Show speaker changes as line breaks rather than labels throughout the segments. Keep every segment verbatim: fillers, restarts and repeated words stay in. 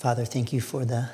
Father, thank you for the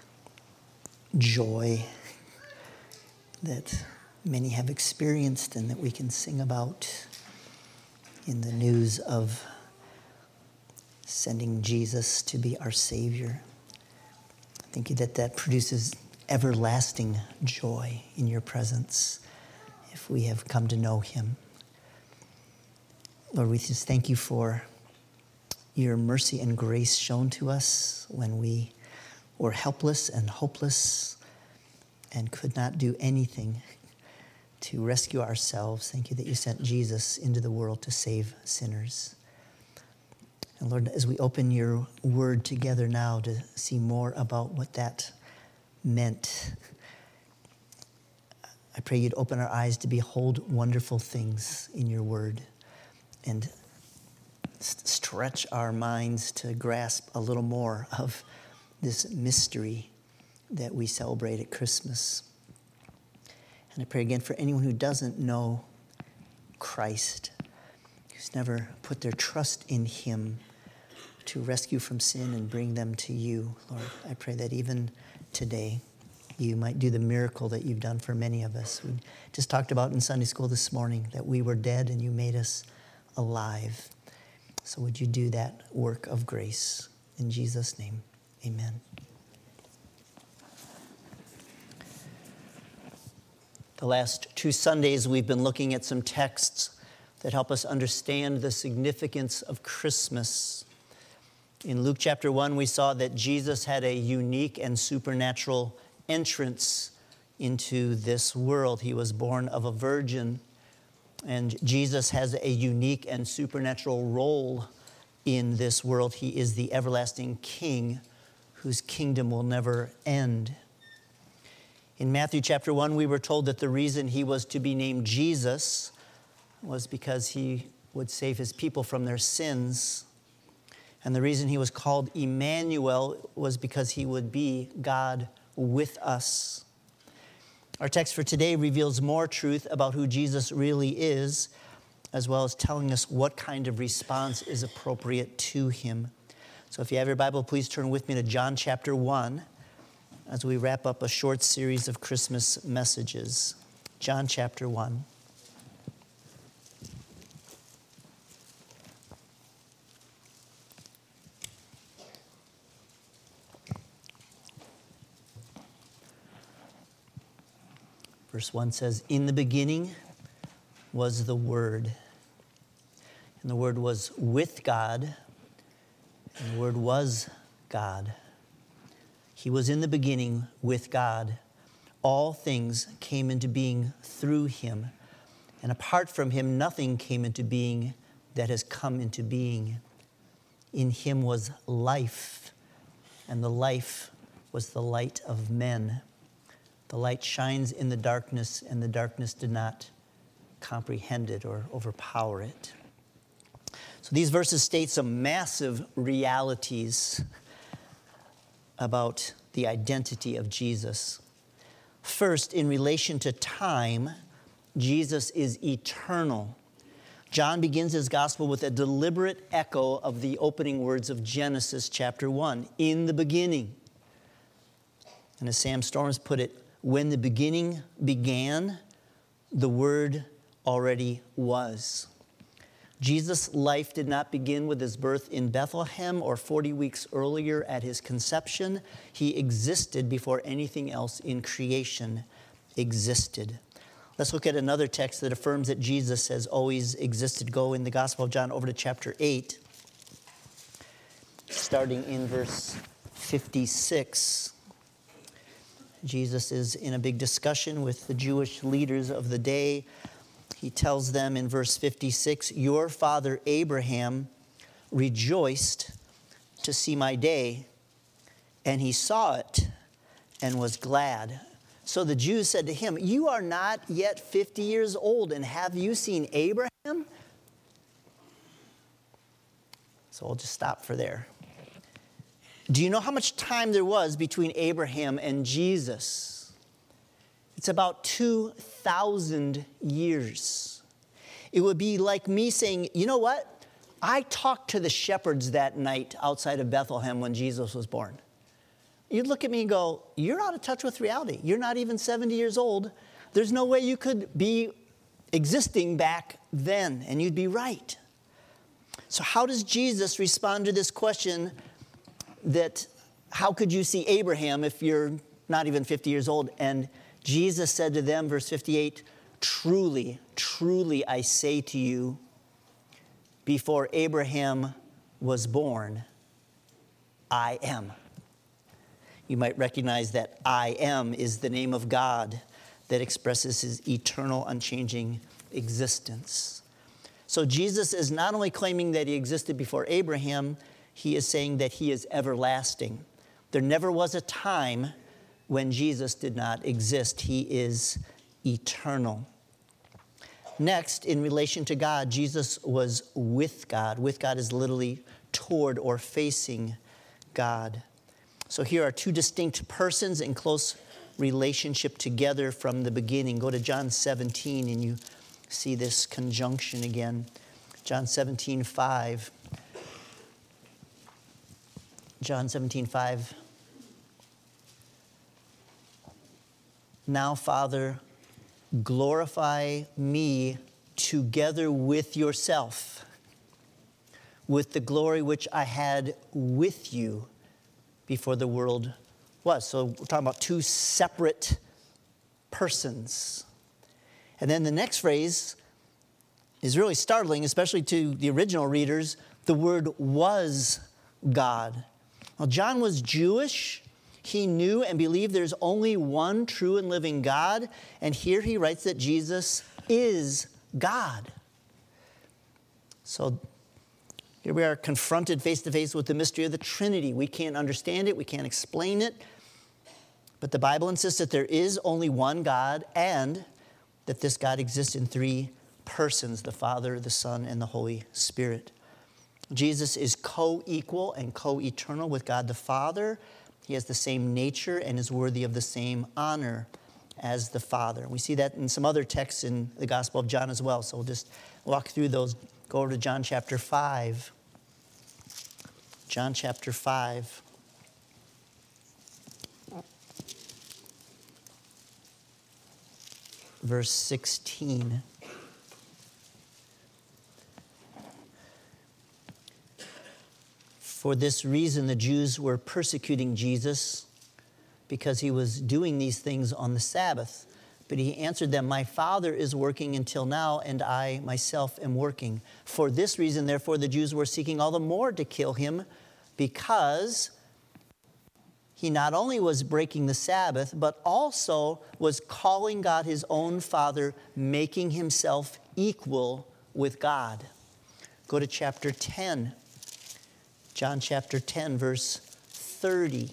joy that many have experienced and that we can sing about in the news of sending Jesus to be our Savior. Thank you that that produces everlasting joy in your presence if we have come to know him. Lord, we just thank you for your mercy and grace shown to us when we were helpless and hopeless and could not do anything to rescue ourselves. Thank you that you sent Jesus into the world to save sinners. And Lord, as we open your word together now to see more about what that meant, I pray you'd open our eyes to behold wonderful things in your word and stretch our minds to grasp a little more of this mystery that we celebrate at Christmas. And I pray again for anyone who doesn't know Christ, who's never put their trust in him to rescue from sin and bring them to you. Lord, I pray that even today you might do the miracle that you've done for many of us. We just talked about in Sunday school this morning that we were dead and you made us alive. So would you do that work of grace? In Jesus' name, amen. The last two Sundays, we've been looking at some texts that help us understand the significance of Christmas. In Luke chapter one, we saw that Jesus had a unique and supernatural entrance into this world. He was born of a virgin. And Jesus has a unique and supernatural role in this world. He is the everlasting King whose kingdom will never end. In Matthew chapter one, we were told that the reason he was to be named Jesus was because he would save his people from their sins. And the reason he was called Emmanuel was because he would be God with us. Our text for today reveals more truth about who Jesus really is, as well as telling us what kind of response is appropriate to him. So if you have your Bible, please turn with me to John chapter one as we wrap up a short series of Christmas messages. John chapter one. Verse one says, "In the beginning was the Word, and the Word was with God, and the Word was God. He was in the beginning with God. All things came into being through him, and apart from him, nothing came into being that has come into being. In him was life, and the life was the light of men. The light shines in the darkness, and the darkness did not comprehend it or overpower it." So these verses state some massive realities about the identity of Jesus. First, in relation to time, Jesus is eternal. John begins his gospel with a deliberate echo of the opening words of Genesis chapter one, "In the beginning." And as Sam Storms put it, when the beginning began, the Word already was. Jesus' life did not begin with his birth in Bethlehem or forty weeks earlier at his conception. He existed before anything else in creation existed. Let's look at another text that affirms that Jesus has always existed. Go in the Gospel of John over to chapter eight, starting in verse fifty-six. Jesus is in a big discussion with the Jewish leaders of the day. He tells them in verse fifty-six, "Your father Abraham rejoiced to see my day, and he saw it and was glad." So the Jews said to him, "You are not yet fifty years old, and have you seen Abraham?" So I'll just stop for there. Do you know how much time there was between Abraham and Jesus? It's about two thousand years. It would be like me saying, you know what? I talked to the shepherds that night outside of Bethlehem when Jesus was born. you'd look at me and go, you're out of touch with reality. You're not even seventy years old. There's no way you could be existing back then, and you'd be right. So how does Jesus respond to this question that how could you see Abraham if you're not even fifty years old? And Jesus said to them, verse fifty-eight, truly, truly I say to you, before Abraham was born, I am. You might recognize that I am is the name of God that expresses his eternal, unchanging existence. So Jesus is not only claiming that he existed before Abraham, he is saying that he is everlasting. There never was a time when Jesus did not exist. He is eternal. Next, in relation to God, Jesus was with God. With God is literally toward or facing God. So here are two distinct persons in close relationship together from the beginning. Go to John seventeen and you see this conjunction again. John seventeen five. John seventeen five. Now, Father, glorify me together with yourself, with the glory which I had with you before the world was. So we're talking about two separate persons. And then the next phrase is really startling, especially to the original readers. The word was God. Well, John was Jewish. He knew and believed there's only one true and living God. And here he writes that Jesus is God. So here we are confronted face to face with the mystery of the Trinity. We can't understand it. We can't explain it. But the Bible insists that there is only one God and that this God exists in three persons, the Father, the Son, and the Holy Spirit. Jesus is co-equal and co-eternal with God the Father. He has the same nature and is worthy of the same honor as the Father. We see that in some other texts in the Gospel of John as well. So we'll just walk through those. Go over to John chapter five. John chapter five. Verse sixteen. For this reason, the Jews were persecuting Jesus because he was doing these things on the Sabbath. But he answered them, my Father is working until now, and I myself am working. For this reason, therefore, the Jews were seeking all the more to kill him, because he not only was breaking the Sabbath, but also was calling God his own Father, making himself equal with God. Go to chapter ten. John chapter ten, verse thirty.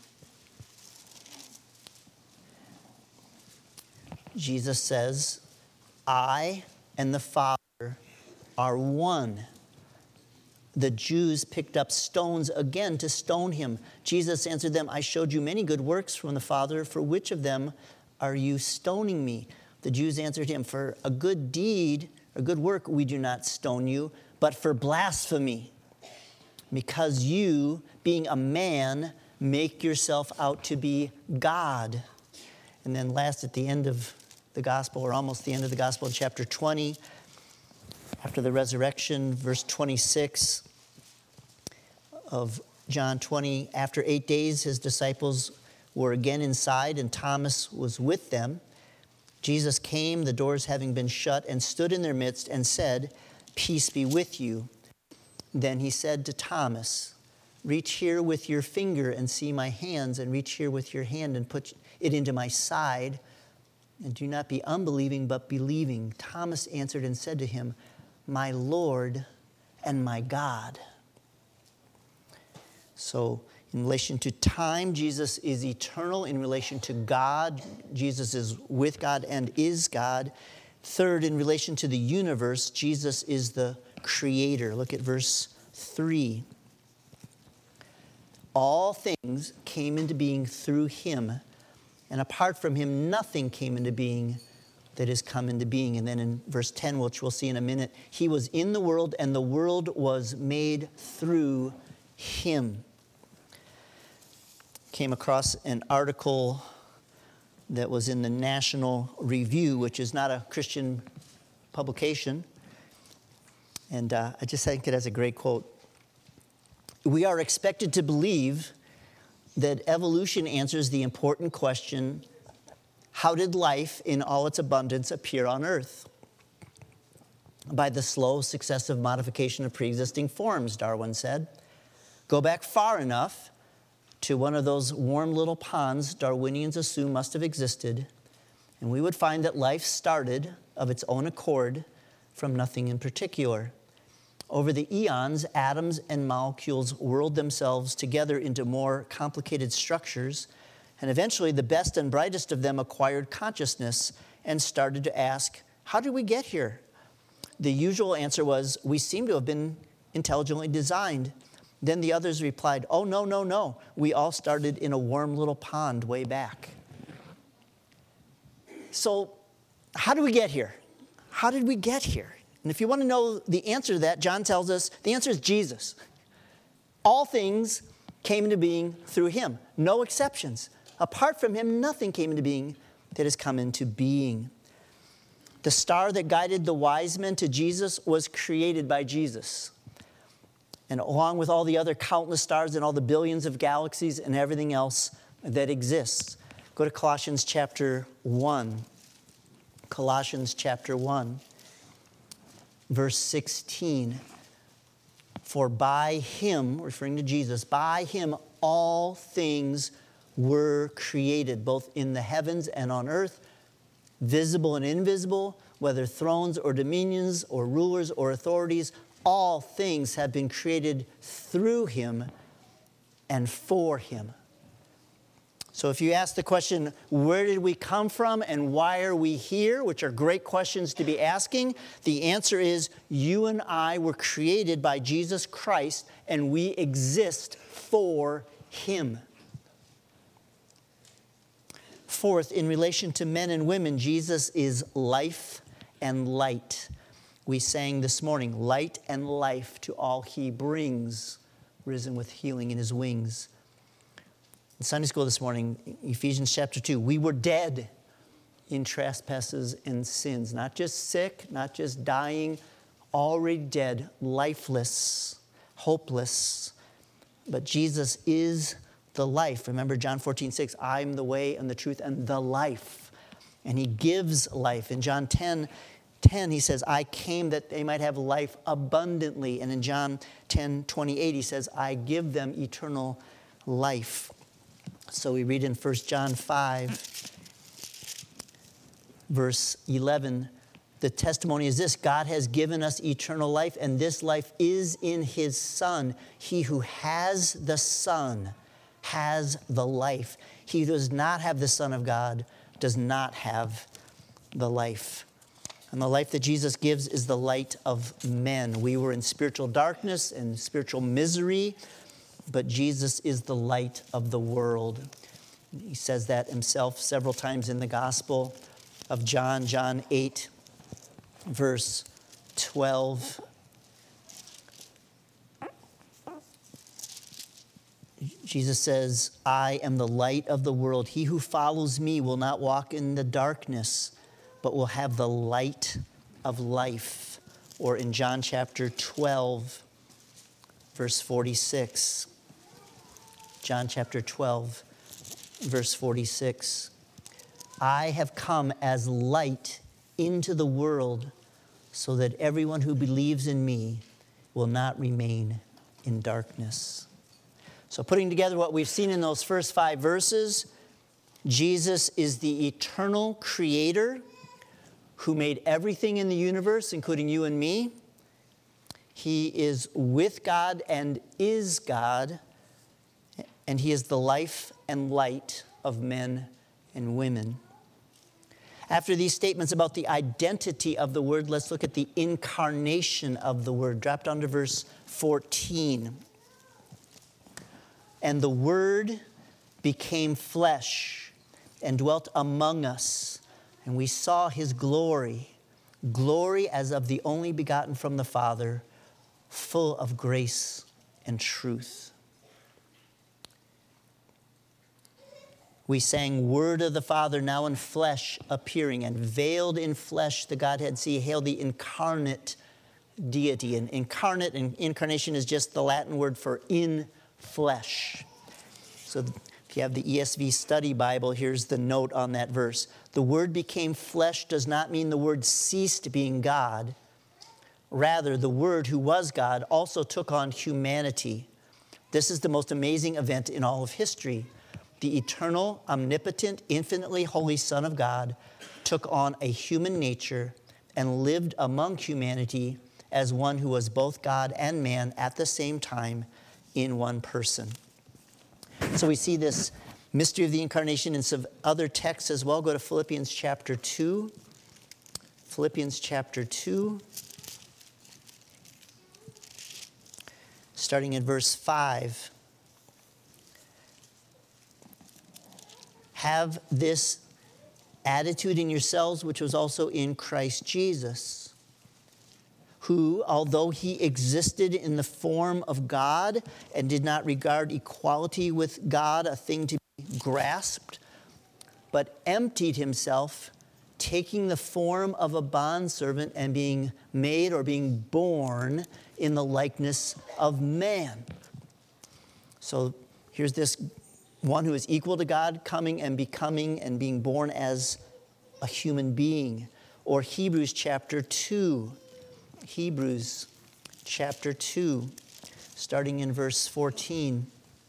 Jesus says, I and the Father are one. The Jews picked up stones again to stone him. Jesus answered them, I showed you many good works from the Father. For which of them are you stoning me? The Jews answered him, for a good deed, a good work, we do not stone you, but for blasphemy. Because you, being a man, make yourself out to be God. And then last, at the end of the gospel, or almost the end of the gospel, in chapter twenty, after the resurrection, verse twenty-six of John twenty, after eight days, his disciples were again inside, and Thomas was with them. Jesus came, the doors having been shut, and stood in their midst and said, peace be with you. Then he said to Thomas, reach here with your finger and see my hands, and reach here with your hand and put it into my side. And do not be unbelieving, but believing. Thomas answered and said to him, my Lord and my God. So in relation to time, Jesus is eternal. In relation to God, Jesus is with God and is God. Third, in relation to the universe, Jesus is the creator. Look at verse three. All things came into being through him, and apart from him, nothing came into being that has come into being. And then in verse ten, which we'll see in a minute, he was in the world, and the world was made through him. came across an article that was in the National Review, which is not a Christian publication. And uh, I just think it has a great quote. We are expected to believe that evolution answers the important question, how did life in all its abundance appear on Earth? By the slow, successive modification of pre-existing forms, Darwin said. Go back far enough to one of those warm little ponds Darwinians assume must have existed, and we would find that life started of its own accord from nothing in particular. Over the eons, atoms and molecules whirled themselves together into more complicated structures, and eventually the best and brightest of them acquired consciousness and started to ask, how did we get here? The usual answer was, we seem to have been intelligently designed. Then the others replied, oh, no, no, no. We all started in a warm little pond way back. So how did we get here? How did we get here? And if you want to know the answer to that, John tells us the answer is Jesus. All things came into being through him. No exceptions. Apart from him, nothing came into being that has come into being. The star that guided the wise men to Jesus was created by Jesus. And along with all the other countless stars and all the billions of galaxies and everything else that exists. Go to Colossians chapter one. Colossians chapter one, verse sixteen. For by him, referring to Jesus, by him all things were created, both in the heavens and on earth, visible and invisible, whether thrones or dominions or rulers or authorities. All things have been created through him and for him. So if you ask the question, where did we come from and why are we here, which are great questions to be asking, the answer is you and I were created by Jesus Christ and we exist for him. Fourth, in relation to men and women, Jesus is life and light. We sang this morning, light and life to all he brings, risen with healing in his wings. In Sunday school this morning, Ephesians chapter two, we were dead in trespasses and sins. Not just sick, not just dying, already dead, lifeless, hopeless. But Jesus is the life. Remember John fourteen six, I'm the way and the truth and the life. And he gives life. In John ten ten, he says, I came that they might have life abundantly. And in John ten twenty-eight, he says, I give them eternal life. So we read in First John five, verse eleven, the testimony is this, God has given us eternal life, and this life is in his Son. He who has the Son has the life. He who does not have the Son of God does not have the life. And the life that Jesus gives is the light of men. We were in spiritual darkness and spiritual misery, but Jesus is the light of the world. He says that himself several times in the Gospel of John, John eight, verse twelve. Jesus says, I am the light of the world. He who follows me will not walk in the darkness, but will have the light of life. Or in John chapter twelve, verse forty-six. John chapter twelve, verse forty-six. I have come as light into the world so that everyone who believes in me will not remain in darkness. So putting together what we've seen in those first five verses, Jesus is the eternal creator who made everything in the universe, including you and me. He is with God and is God, and he is the life and light of men and women. After these statements about the identity of the Word, let's look at the incarnation of the Word. Drop down to verse fourteen. And the Word became flesh and dwelt among us, and we saw his glory, glory as of the only begotten from the Father, full of grace and truth. we sang, Word of the Father, now in flesh appearing, and veiled in flesh the Godhead see. Hail the incarnate deity. And incarnate and incarnation is just the Latin word for in flesh. So if you have the E S V Study Bible, here's the note on that verse. The Word became flesh does not mean the Word ceased being God. Rather, the Word who was God also took on humanity. This is the most amazing event in all of history. The eternal, omnipotent, infinitely holy Son of God took on a human nature and lived among humanity as one who was both God and man at the same time in one person. So we see this mystery of the incarnation in some other texts as well. Go to Philippians chapter two. Philippians chapter two. Starting in verse five. Have this attitude in yourselves, which was also in Christ Jesus, who, although he existed in the form of God and did not regard equality with God a thing to be grasped, but emptied himself, taking the form of a bondservant and being made or being born in the likeness of man. So here's this one who is equal to God coming and becoming and being born as a human being. Or Hebrews chapter two. Hebrews chapter two, starting in verse fourteen.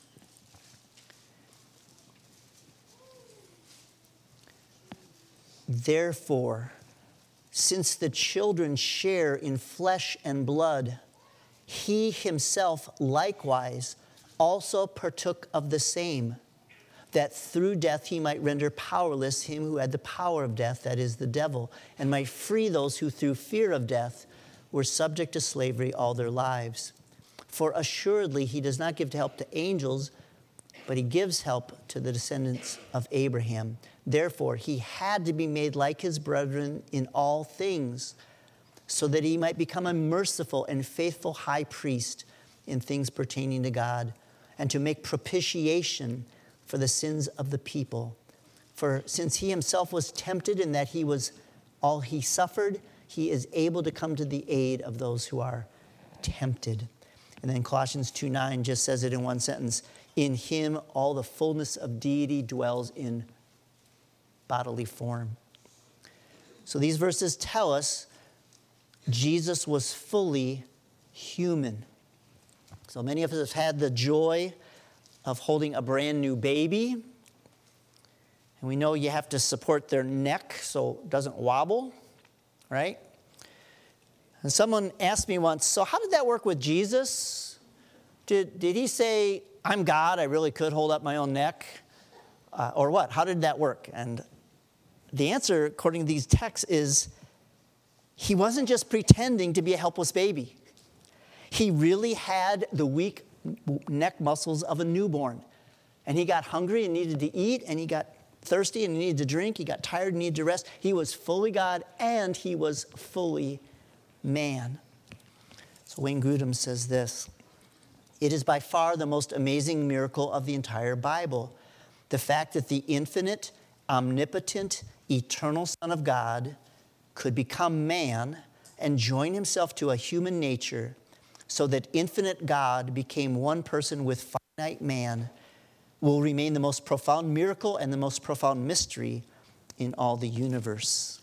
Therefore, since the children share in flesh and blood, he himself likewise also partook of the same, that through death he might render powerless him who had the power of death, that is, the devil, and might free those who through fear of death were subject to slavery all their lives. For assuredly he does not give help to angels, but he gives help to the descendants of Abraham. Therefore he had to be made like his brethren in all things, so that he might become a merciful and faithful high priest in things pertaining to God, and to make propitiation for the sins of the people. For since he himself was tempted in that he was all he suffered, he is able to come to the aid of those who are tempted. And then Colossians two nine just says it in one sentence. In him all the fullness of deity dwells in bodily form. So these verses tell us Jesus was fully human. So many of us have had the joy of holding a brand new baby. And we know you have to support their neck so it doesn't wobble, right? And someone asked me once, so how did that work with Jesus? Did, did he say, I'm God, I really could hold up my own neck? Uh, or what? How did that work? And the answer, according to these texts, is he wasn't just pretending to be a helpless baby. He really had the weak neck muscles of a newborn. And he got hungry and needed to eat, and he got thirsty and he needed to drink. He got tired and needed to rest. He was fully God and he was fully man. So Wayne Grudem says this: it is by far the most amazing miracle of the entire Bible. The fact that the infinite, omnipotent, eternal Son of God could become man and join himself to a human nature so that infinite God became one person with finite man will remain the most profound miracle and the most profound mystery in all the universe.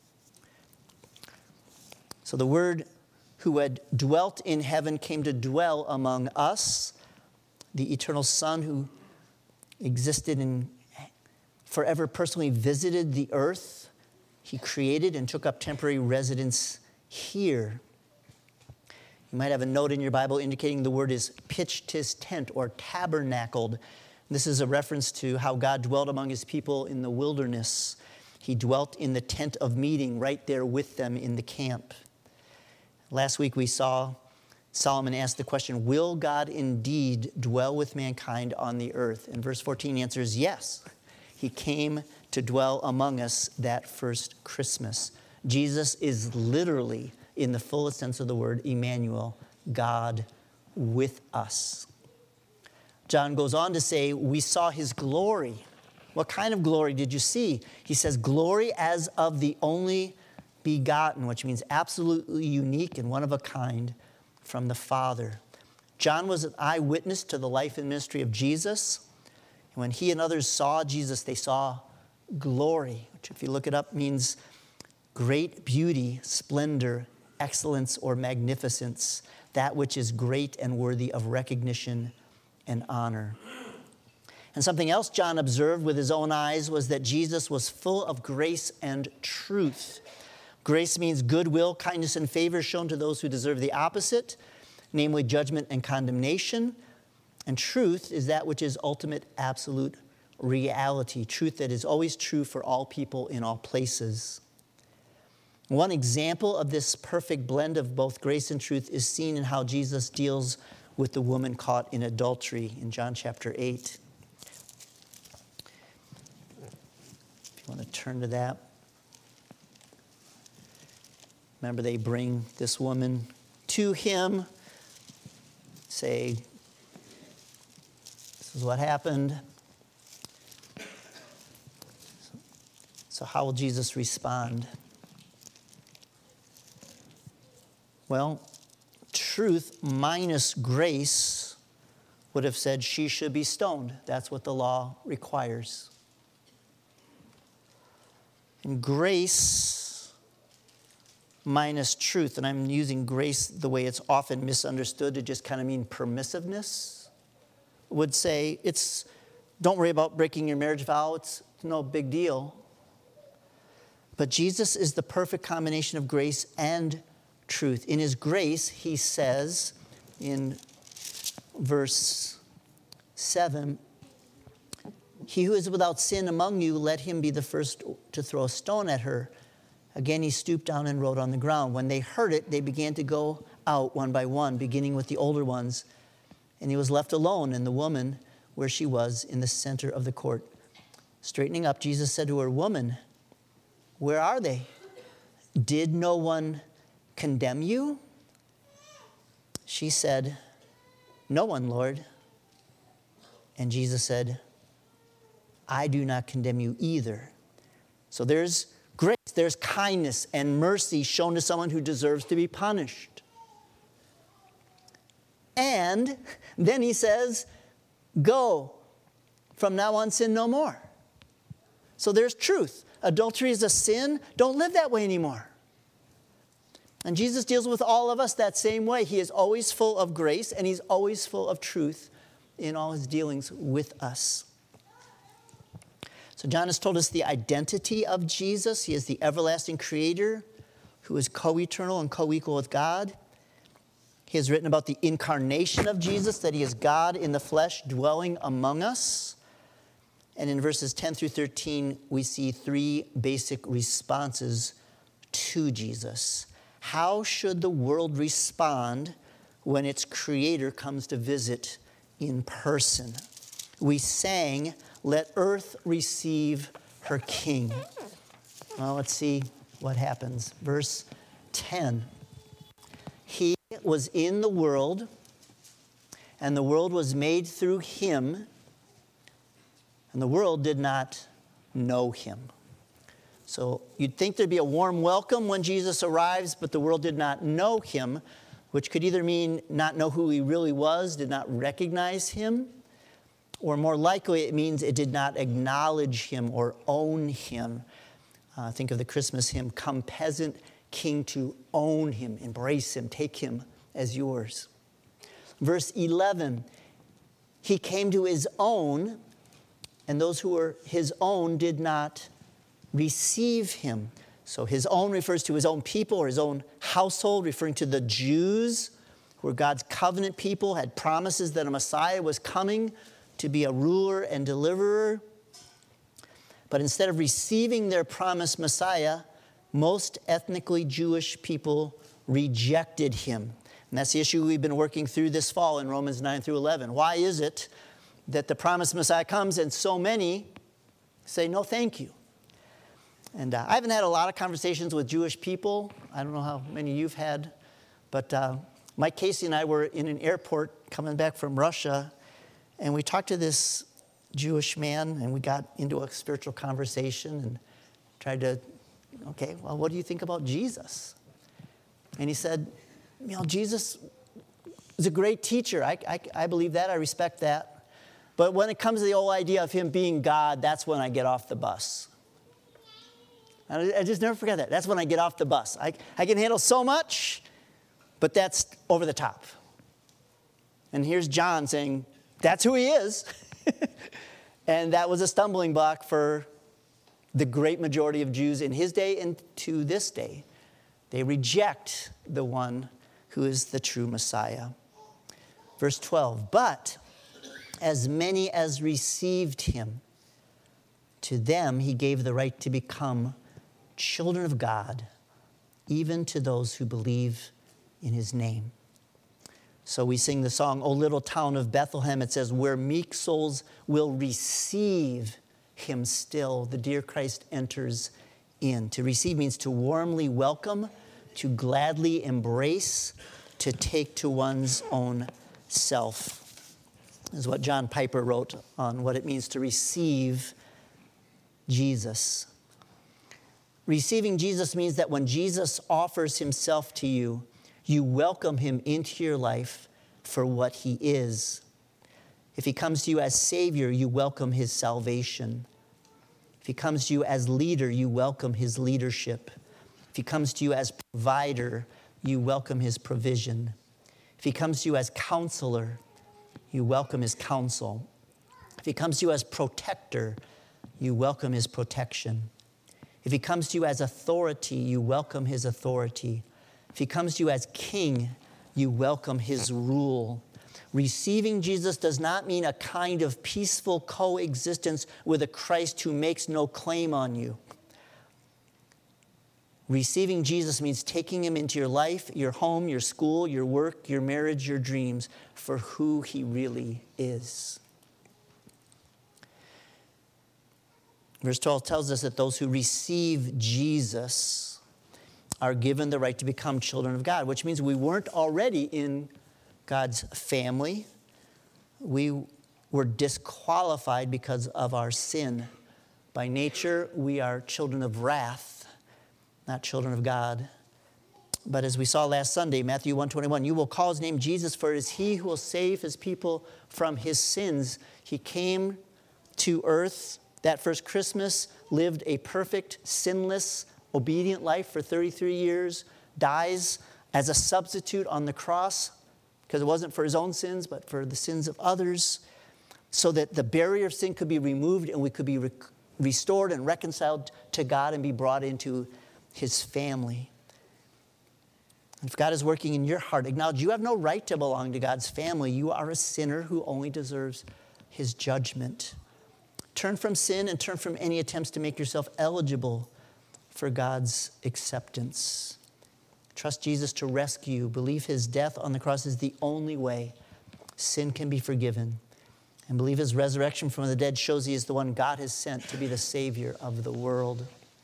So the Word who had dwelt in heaven came to dwell among us, the eternal Son who existed and forever personally visited the earth. He created and took up temporary residence here. You might have a note in your Bible indicating the word is pitched his tent or tabernacled. This is a reference to how God dwelt among his people in the wilderness. He dwelt in the tent of meeting right there with them in the camp. Last week we saw Solomon ask the question, will God indeed dwell with mankind on the earth? And verse fourteen answers yes. He came to dwell among us that first Christmas. Jesus is literally, in the fullest sense of the word, Emmanuel, God with us. John goes on to say, we saw his glory. What kind of glory did you see? He says, glory as of the only begotten, which means absolutely unique and one of a kind from the Father. John was an eyewitness to the life and ministry of Jesus. And when he and others saw Jesus, they saw glory, which if you look it up means great beauty, splendor, excellence, or magnificence, that which is great and worthy of recognition and honor. And something else John observed with his own eyes was that Jesus was full of grace and truth. Grace means goodwill, kindness, and favor shown to those who deserve the opposite, namely judgment and condemnation. And truth is that which is ultimate, absolute reality, truth that is always true for all people in all places. One example of this perfect blend of both grace and truth is seen in how Jesus deals with the woman caught in adultery in John chapter eight. If you want to turn to that. Remember, they bring this woman to him, say, this is what happened. So how will Jesus respond? Well, truth minus grace would have said she should be stoned. That's what the law requires. And grace minus truth, and I'm using grace the way it's often misunderstood to just kind of mean permissiveness, would say, it's, don't worry about breaking your marriage vow, it's no big deal. But Jesus is the perfect combination of grace and truth. In his grace, he says in verse seven, he who is without sin among you, let him be the first to throw a stone at her. Again, he stooped down and wrote on the ground. When they heard it, they began to go out one by one, beginning with the older ones. And he was left alone, and the woman where she was in the center of the court. Straightening up, Jesus said to her, "Woman, where are they? Did no one condemn you?" She said, "No one, Lord." And Jesus said, "I do not condemn you either." So there's grace, there's kindness and mercy shown to someone who deserves to be punished. And then he says, "Go, from now on sin no more." So there's truth. Adultery is a sin. Don't live that way anymore. And Jesus deals with all of us that same way. He is always full of grace, and he's always full of truth in all his dealings with us. So John has told us the identity of Jesus. He is the everlasting creator who is co-eternal and co-equal with God. He has written about the incarnation of Jesus, that he is God in the flesh dwelling among us. And in verses ten through thirteen, we see three basic responses to Jesus. How should the world respond when its creator comes to visit in person? We sang, "Let earth receive her king." Well, let's see what happens. Verse ten. He was in the world, and the world was made through him, and the world did not know him. So you'd think there'd be a warm welcome when Jesus arrives, but the world did not know him, which could either mean not know who he really was, did not recognize him, or more likely it means it did not acknowledge him or own him. Uh, think of the Christmas hymn, "Come peasant king to own him, embrace him, take him as yours." Verse eleven, he came to his own, and those who were his own did not receive him. So his own refers to his own people or his own household, referring to the Jews, who were God's covenant people, had promises that a Messiah was coming to be a ruler and deliverer. But instead of receiving their promised Messiah, most ethnically Jewish people rejected him. And that's the issue we've been working through this fall in Romans nine through eleven. Why is it that the promised Messiah comes and so many say, "No, thank you"? And uh, I haven't had a lot of conversations with Jewish people. I don't know how many you've had. But uh, Mike Casey and I were in an airport coming back from Russia, and we talked to this Jewish man, and we got into a spiritual conversation and tried to, okay, well, what do you think about Jesus? And he said, you know, Jesus is a great teacher. I, I, I believe that. I respect that. But when it comes to the whole idea of him being God, that's when I get off the bus. I, I just never forget that. That's when I get off the bus. I, I can handle so much, but that's over the top. And here's John saying, that's who he is. And that was a stumbling block for the great majority of Jews in his day and to this day. They reject the one who is the true Messiah. Verse twelve, but as many as received him, to them he gave the right to become children of God, even to those who believe in his name. So we sing the song, O Little Town of Bethlehem. It says, where meek souls will receive him still, the dear Christ enters in. To receive means to warmly welcome, to gladly embrace, to take to one's own self. This is what John Piper wrote on what it means to receive Jesus. Receiving Jesus means that when Jesus offers himself to you, you welcome him into your life for what he is. If he comes to you as Savior, you welcome his salvation. If he comes to you as leader, you welcome his leadership. If he comes to you as provider, you welcome his provision. If he comes to you as counselor, you welcome his counsel. If he comes to you as protector, you welcome his protection. If he comes to you as authority, you welcome his authority. If he comes to you as king, you welcome his rule. Receiving Jesus does not mean a kind of peaceful coexistence with a Christ who makes no claim on you. Receiving Jesus means taking him into your life, your home, your school, your work, your marriage, your dreams, for who he really is. Verse twelve tells us that those who receive Jesus are given the right to become children of God, which means we weren't already in God's family. We were disqualified because of our sin. By nature, we are children of wrath, not children of God. But as we saw last Sunday, Matthew one twenty-one, you will call his name Jesus, for it is he who will save his people from his sins. He came to earth that first Christmas, lived a perfect, sinless, obedient life for thirty-three years, dies as a substitute on the cross, because it wasn't for his own sins, but for the sins of others, so that the barrier of sin could be removed and we could be re- restored and reconciled to God and be brought into his family. If God is working in your heart, acknowledge you have no right to belong to God's family. You are a sinner who only deserves his judgment. Turn from sin and turn from any attempts to make yourself eligible for God's acceptance. Trust Jesus to rescue you. Believe his death on the cross is the only way sin can be forgiven. And believe his resurrection from the dead shows he is the one God has sent to be the Savior of the world.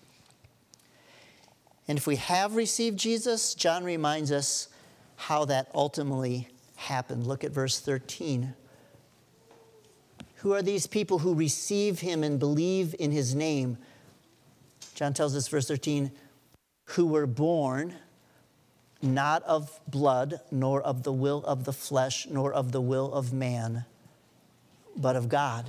And if we have received Jesus, John reminds us how that ultimately happened. Look at verse thirteen. Who are these people who receive him and believe in his name? John tells us, verse thirteen, who were born not of blood, nor of the will of the flesh, nor of the will of man, but of God.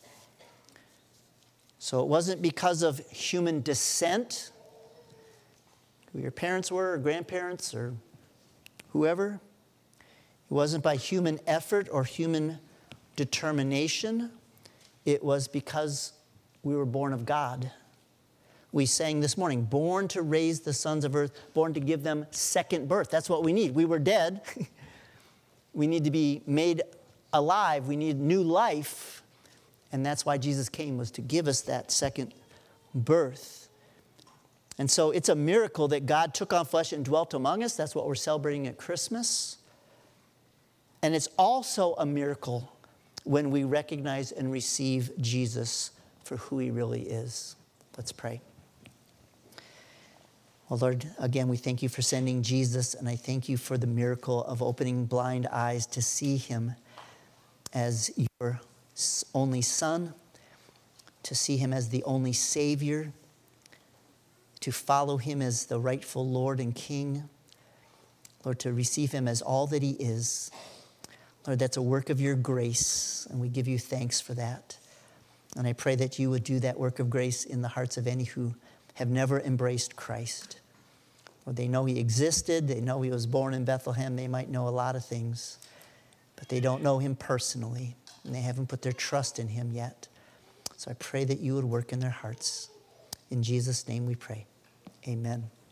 So it wasn't because of human descent, who your parents were, or grandparents, or whoever. It wasn't by human effort or human determination. It was because we were born of God. We sang this morning, born to raise the sons of earth, born to give them second birth. That's what we need. We were dead. We need to be made alive. We need new life. And that's why Jesus came, was to give us that second birth. And so it's a miracle that God took on flesh and dwelt among us. That's what we're celebrating at Christmas. And it's also a miracle when we recognize and receive Jesus for who he really is. Let's pray. Well, Lord, again, we thank you for sending Jesus, and I thank you for the miracle of opening blind eyes to see him as your only Son, to see him as the only Savior, to follow him as the rightful Lord and King. Lord, to receive him as all that he is. Lord, that's a work of your grace, and we give you thanks for that. And I pray that you would do that work of grace in the hearts of any who have never embraced Christ. Lord, they know he existed. They know he was born in Bethlehem. They might know a lot of things, but they don't know him personally, and they haven't put their trust in him yet. So I pray that you would work in their hearts. In Jesus' name we pray. Amen.